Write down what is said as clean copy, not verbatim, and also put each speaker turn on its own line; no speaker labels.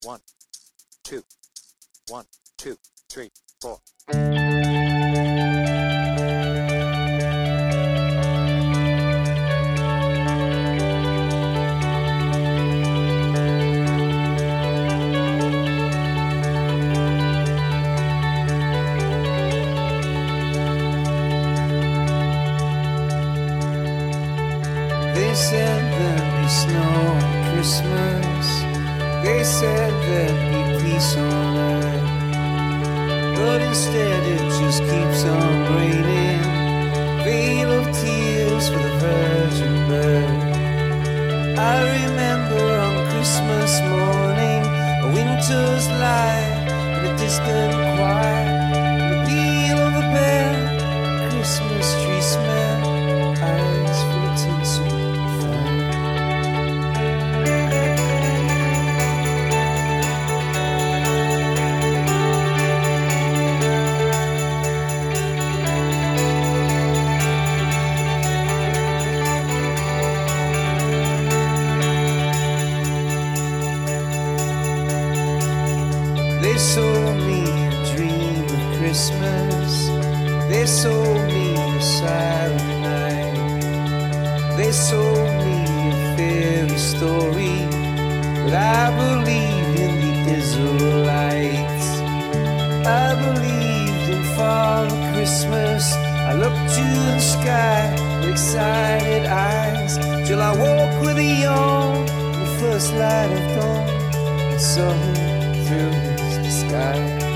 One, two, 1, 2, 3, 4.
They said there'd be snow on Christmas. They said there'd be peace on earth. But instead it just keeps on raining. Veil of tears for the virgin birth. I remember on Christmas morning a winter's light and a distant choir, and the peal of a bell, Christmas tree smell, eyes full of tinsel. They sold me a dream of Christmas. They sold me a silent night. They sold me a fairy story, but I believed in the Israelites. I believed in Father Christmas. I looked to the sky with excited eyes, till I woke with a yawn, the first light of dawn, and saw her through the sky.